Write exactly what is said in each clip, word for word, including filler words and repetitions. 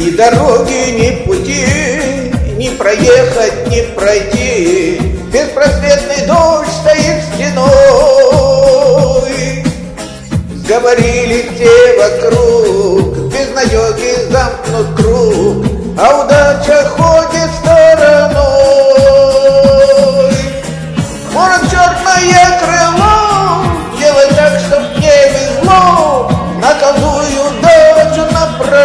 Ни дороги, ни пути, ни проехать, ни пройти. Беспросветный дождь стоит стеной. Говорили все вокруг, безнадёги замкнут круг, а удача ходит стороной. Может, черное крыло делать так, чтоб не везло, наколдую удачу на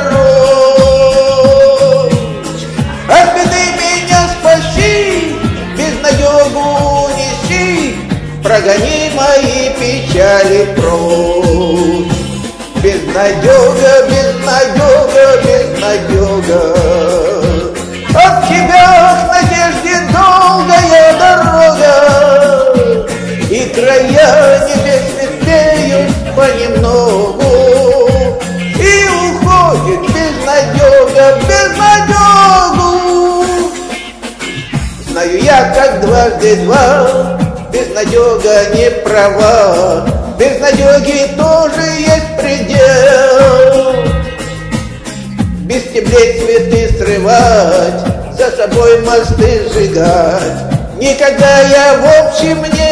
прочь. От беды меня спаси, безнадёгу унеси, прогони мои печали прочь. Безнадёга, безнадёга, безнадёга, от тебя к надежде долгая дорога, и края небес светлеют понемногу, и уходит безнадёга, безнадёгу. Знаю я, как дважды два, безнадёга не права, безнадёги тоже есть предел. Без стеблей цветы срывать, за собой мосты сжигать никогда я в общем не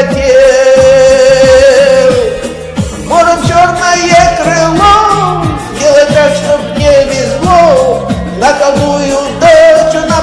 хотел. Может, черное крыло делать так, чтоб не везло, наколдую удачу на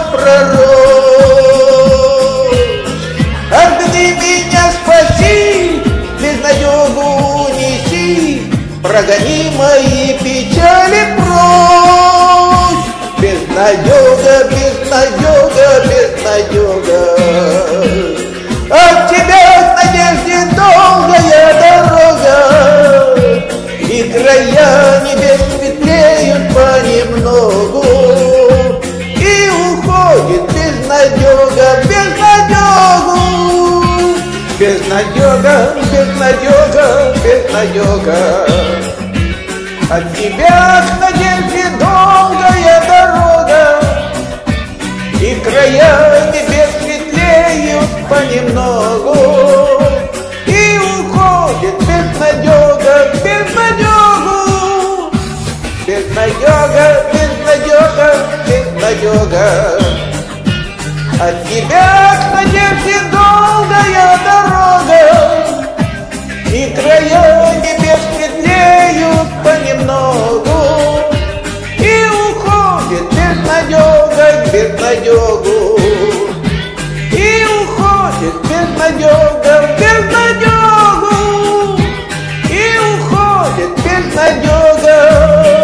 прочь. От беды меня спаси, безнадёгу унеси, прогони мои печали прочь. Безнадёга, безнадёга, безнадёга, от тебя к надежде долгая дорога, и края небес светлеют понемногу, и уходит безнадёга, безнадёгу. Безнадёга, безнадёга, безнадёга, от тебя к надежде долгая дорога, и края небес светлеют понемногу, и уходит безнадёга, безнадёгу. Безнадёга, безнадёга, безнадёга, от тебя к надежде долгая дорога, и края небес светлеют понемногу, и уходит безнадёга к безнадёгу, и уходит безнадёга в безнадёгу, и уходит безнадёга.